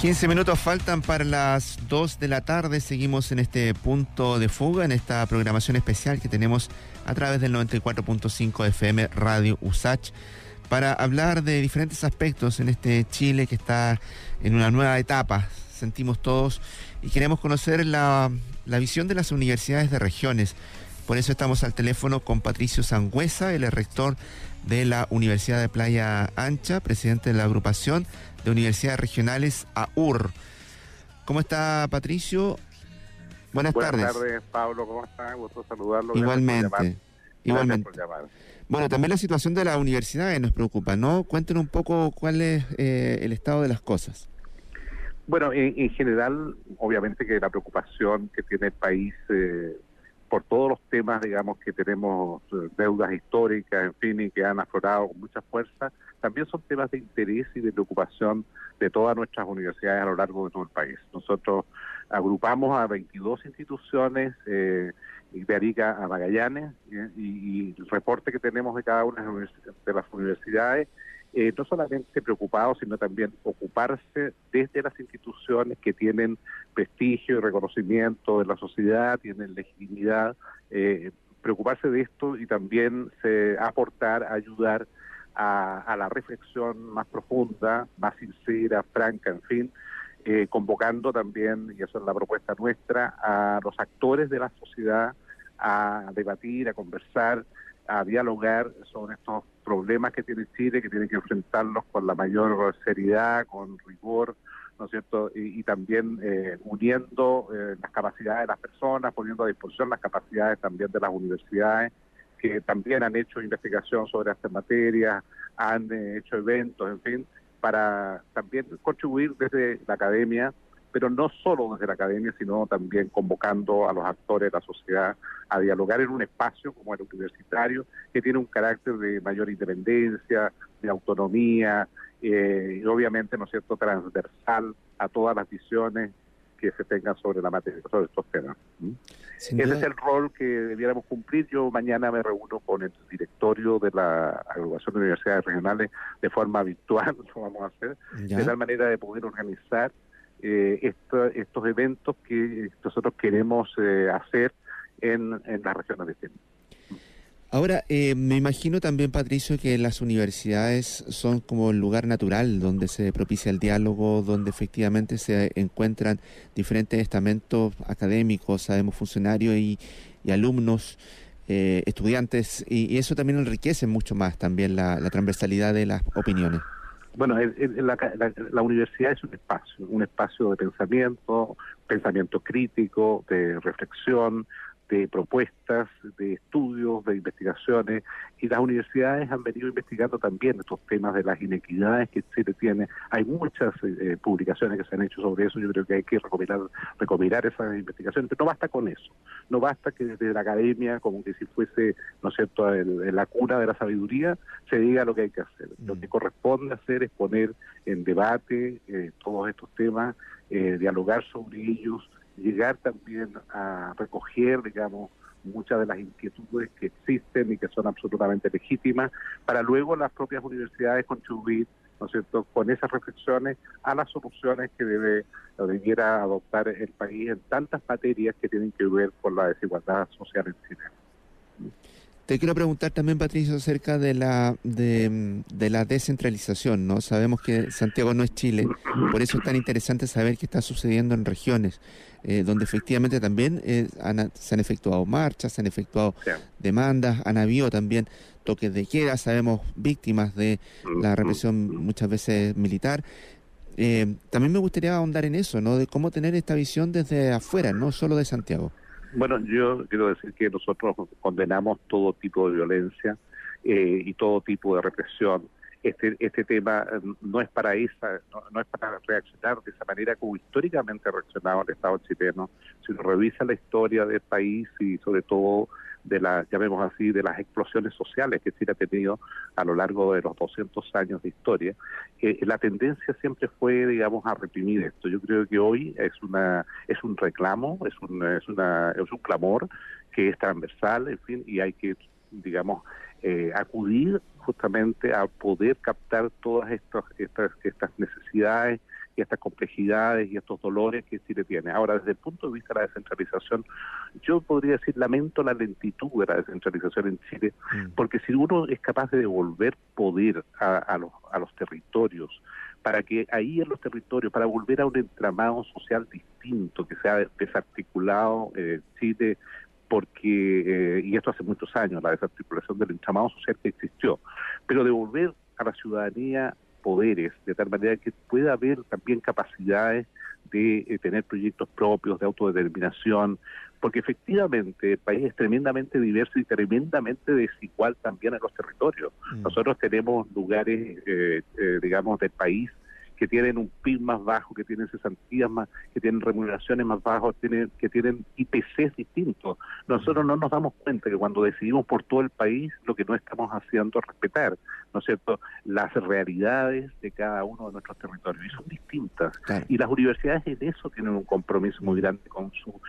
15 minutos faltan para las 2 de la tarde. Seguimos en este punto de fuga, en esta programación especial que tenemos a través del 94.5 FM Radio USACH para hablar de diferentes aspectos en este Chile que está en una nueva etapa, sentimos todos, y queremos conocer la visión de las universidades de regiones. Por eso estamos al teléfono con Patricio Sangüesa, el rector de la Universidad de Playa Ancha, presidente de la agrupación de universidades regionales AUR. ¿Cómo está, Patricio? Buenas tardes. Buenas tardes, Pablo, ¿cómo está? Gusto saludarlo. Igualmente. Igualmente. Por llamar. Bueno, también la situación de las universidades nos preocupa, ¿no? Cuéntenos un poco cuál es el estado de las cosas. Bueno, en general, obviamente que la preocupación que tiene el país por todos los temas, digamos, que tenemos deudas históricas, en fin, y que han aflorado con mucha fuerza, también son temas de interés y de preocupación de todas nuestras universidades a lo largo de todo el país. Nosotros agrupamos a 22 instituciones de Arica a Magallanes y el reporte que tenemos de cada una de las universidades, no solamente preocupados, sino también ocuparse desde las instituciones que tienen prestigio y reconocimiento de la sociedad, tienen legitimidad, preocuparse de esto y también aportar, ayudar a la reflexión más profunda, más sincera, franca, en fin, convocando también, y eso es la propuesta nuestra, a los actores de la sociedad a debatir, a conversar, a dialogar sobre estos problemas que tiene Chile, que tienen que enfrentarlos con la mayor seriedad, con rigor, ¿no es cierto? Y también uniendo las capacidades de las personas, poniendo a disposición las capacidades también de las universidades, que también han hecho investigación sobre estas materias, han hecho eventos, en fin, para también contribuir desde la academia, pero no solo desde la academia, sino también convocando a los actores de la sociedad a dialogar en un espacio como el universitario, que tiene un carácter de mayor independencia, de autonomía, y obviamente, ¿no es cierto?, transversal a todas las visiones que se tengan sobre la materia, sobre estos temas. Ese es el rol que debiéramos cumplir. Yo mañana me reúno con el directorio de la Agrupación de Universidades Regionales de forma virtual, lo vamos a hacer, de tal manera de poder organizar estos eventos que nosotros queremos hacer en las regiones de Chile. Ahora, me imagino también, Patricio, que las universidades son como el lugar natural donde se propicia el diálogo, donde efectivamente se encuentran diferentes estamentos académicos, sabemos, funcionarios y alumnos, estudiantes, y eso también enriquece mucho más también la transversalidad de las opiniones. Bueno, la universidad es un espacio de pensamiento crítico, de reflexión, de propuestas, de estudios, de investigaciones, y las universidades han venido investigando también estos temas de las inequidades que Chile tiene. Hay muchas publicaciones que se han hecho sobre eso. Yo creo que hay que recopilar esas investigaciones, pero no basta con eso. No basta que desde la academia, como que si fuese, ¿no es cierto?, la cuna de la sabiduría, se diga lo que hay que hacer. Lo que corresponde hacer es poner en debate todos estos temas, dialogar sobre ellos, llegar también a recoger, digamos, muchas de las inquietudes que existen y que son absolutamente legítimas, para luego las propias universidades contribuir, ¿no es cierto?, con esas reflexiones a las soluciones que debiera adoptar el país en tantas materias que tienen que ver con la desigualdad social en Chile. Te quiero preguntar también, Patricio, acerca de la descentralización, ¿no? Sabemos que Santiago no es Chile, por eso es tan interesante saber qué está sucediendo en regiones, donde efectivamente también se han efectuado marchas, se han efectuado demandas, han habido también toques de queda, sabemos víctimas de la represión muchas veces militar. También me gustaría ahondar en eso, ¿no? De cómo tener esta visión desde afuera, no solo de Santiago. Bueno, yo quiero decir que nosotros condenamos todo tipo de violencia y todo tipo de represión. Este tema no es para no es para reaccionar de esa manera como históricamente ha reaccionado el Estado chileno, sino revisa la historia del país y sobre todo de llamemos así, de las explosiones sociales que Chile ha tenido a lo largo de los 200 años de historia. La tendencia siempre fue, digamos, a reprimir esto. Yo creo que hoy es un reclamo, es un clamor que es transversal, en fin, y hay que, digamos, acudir justamente a poder captar todas estas necesidades y estas complejidades y estos dolores que Chile tiene. Ahora, desde el punto de vista de la descentralización, yo podría decir, lamento la lentitud de la descentralización en Chile, porque si uno es capaz de devolver poder a los territorios, para que ahí en los territorios, para volver a un entramado social distinto, que sea desarticulado Chile, porque, y esto hace muchos años, la desarticulación del entramado social que existió, pero devolver a la ciudadanía poderes, de tal manera que pueda haber también capacidades de tener proyectos propios, de autodeterminación, porque efectivamente el país es tremendamente diverso y tremendamente desigual también en los territorios. Nosotros tenemos lugares, digamos, del país que tienen un PIB más bajo, que tienen cesantías más, que tienen remuneraciones más bajas, que tienen IPCs distintos. Nosotros no nos damos cuenta que cuando decidimos por todo el país, lo que no estamos haciendo es respetar, ¿no es cierto?, las realidades de cada uno de nuestros territorios, y son distintas. Claro. Y las universidades en eso tienen un compromiso muy grande con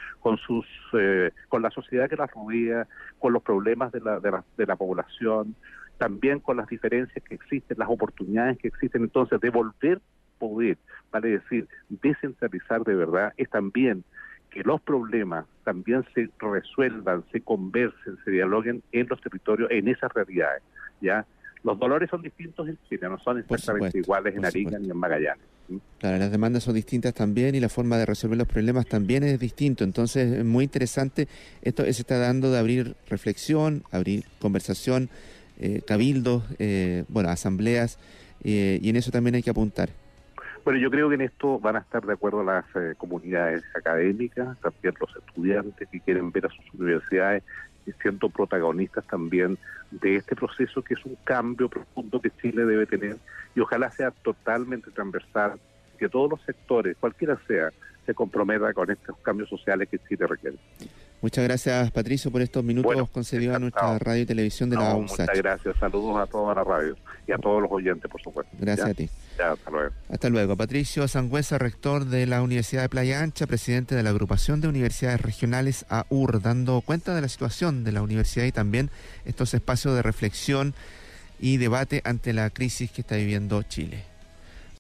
la sociedad que las rodea, con los problemas de la población, también con las diferencias que existen, las oportunidades que existen. Entonces, devolver poder, vale decir, descentralizar de verdad, es también que los problemas también se resuelvan, se conversen, se dialoguen en los territorios, en esas realidades, ¿ya? Los dolores son distintos en Chile, no son exactamente iguales en Arica ni en Magallanes. Claro, las demandas son distintas también y la forma de resolver los problemas también es distinto. Entonces, es muy interesante esto que se está dando de abrir reflexión, abrir conversación, cabildos, asambleas, y en eso también hay que apuntar. Bueno, yo creo que en esto van a estar de acuerdo las comunidades académicas, también los estudiantes que quieren ver a sus universidades siendo protagonistas también de este proceso, que es un cambio profundo que Chile debe tener, y ojalá sea totalmente transversal, que todos los sectores, cualquiera sea, se comprometa con estos cambios sociales que Chile requiere. Muchas gracias, Patricio, por estos minutos concedidos a nuestra radio y televisión de la USACH. Muchas gracias, saludos a toda la radio y a todos los oyentes, por supuesto. Gracias a ti. Hasta luego. Hasta luego. Patricio Sangüesa, rector de la Universidad de Playa Ancha, presidente de la Agrupación de Universidades Regionales AUR, dando cuenta de la situación de la universidad y también estos espacios de reflexión y debate ante la crisis que está viviendo Chile.